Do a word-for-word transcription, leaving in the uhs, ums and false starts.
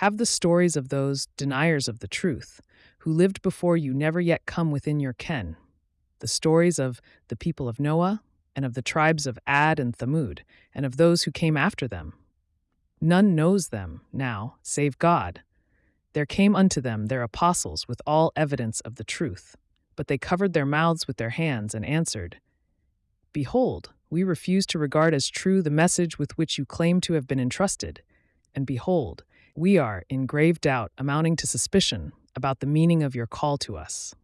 Have the stories of those deniers of the truth, who lived before you never yet come within your ken, the stories of the people of Noah, and of the tribes of Ad and Thamud, and of those who came after them. None knows them now, save God. There came unto them their apostles with all evidence of the truth, but they covered their mouths with their hands and answered, Behold, we refuse to regard as true the message with which you claim to have been entrusted, and behold, we are in grave doubt amounting to suspicion about the meaning of your call to us.